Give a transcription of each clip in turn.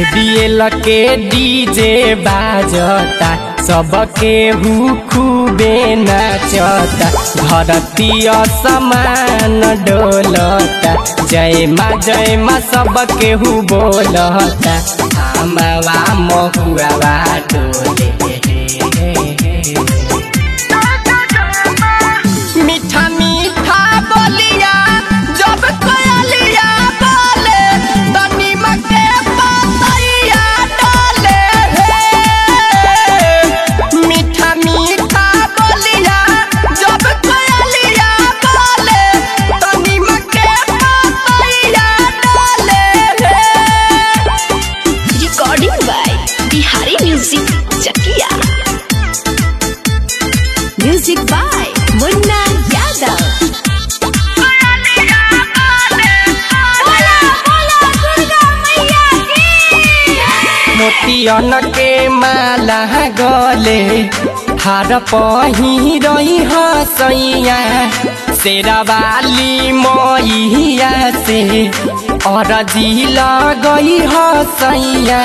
DL के DJ बाजता सबके खूबे नाचता धरती असमान डोलता जय माँ सबके बोलता हमारा महुआ डोले मीठा मीठा बोलिया जब कोयलिया बोले तनी मके पतैया डाले मीठा मीठा बोलिया जब कोयलिया बोले तनी मके पतैया डाले। Recording by Bihari music Chakia. Music by Munna Yadav. मोतियन के माला गले हार पही रही हसैया शेरावाली मैया से अरजी लगई हसैया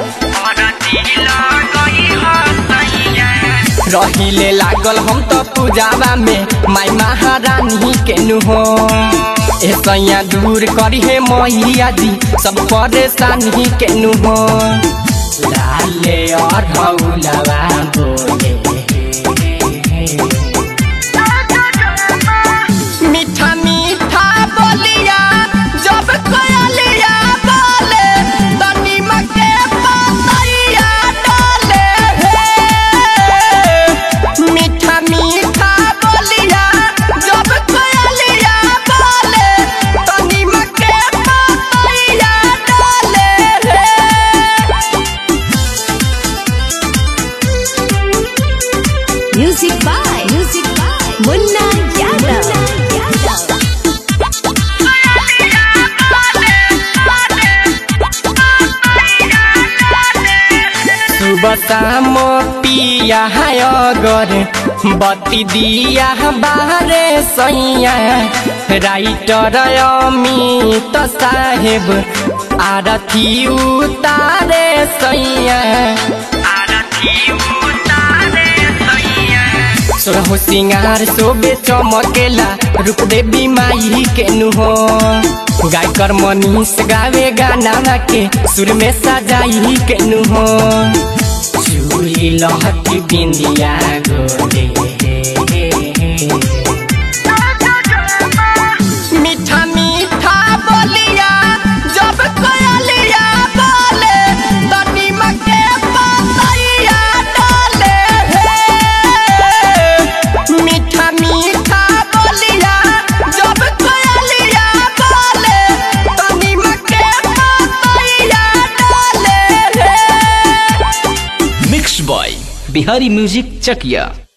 रहिले लागल हम तो पूजावा में माई महारानी के नुहो ऐसैया दूर करी है मैया जी सब परेशानी के नुहो लाले और हौलवा बोले मीठा मीठा बोलिया जब कोयलिया बोले तनी मके पतैया डाले मीठा मीठा बोलिया जब कोयलिया बोले तनी मके पतैया डाले। Music by Munna Yadav. सुबह शाम पिया है अगर बत्ती दिया बाहरे सैया राइटर अमित साहेब आरती उतारे सैया सोरहो सिंगार सोबे चमकेला रूप देवी माई के नुहो गायकर मनीष गावे गाना के सुर में सजाई के नुहो चूड़ी लहठी बिंदिया गोरे मीठा मीठा बोलिया जब कोयलिया बोले तनी मके पतैया डाले मीठा मीठा बोलिया जब कोयलिया बोले तनी मके पतैया डाले। Mix by Bihari music Chakiya.